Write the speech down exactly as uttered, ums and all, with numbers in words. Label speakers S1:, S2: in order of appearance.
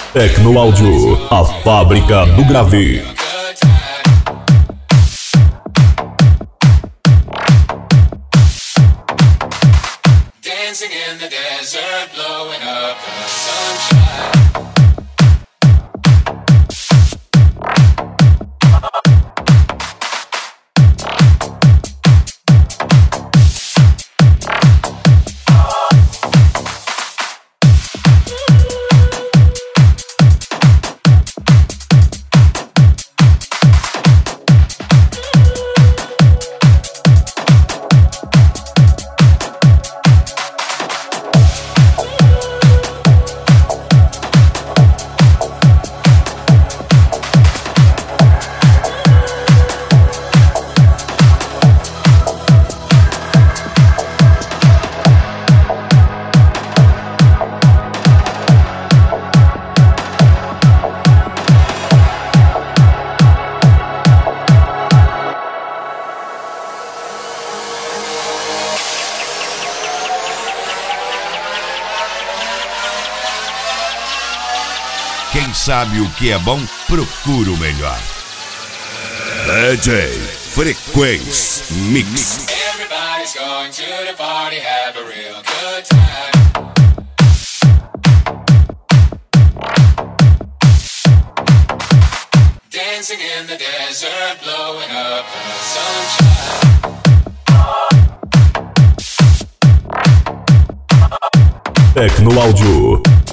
S1: Tecnoáudio, a fábrica do grave.
S2: Dancing in the desert, blowing up the sunshine.
S3: Quem sabe o que é bom, procura o melhor. D J Frequência Mix.
S2: Everybody's going to the party, have a real good time. Dancing in the desert, blowing up the sunshine.
S1: Tecnoáudio.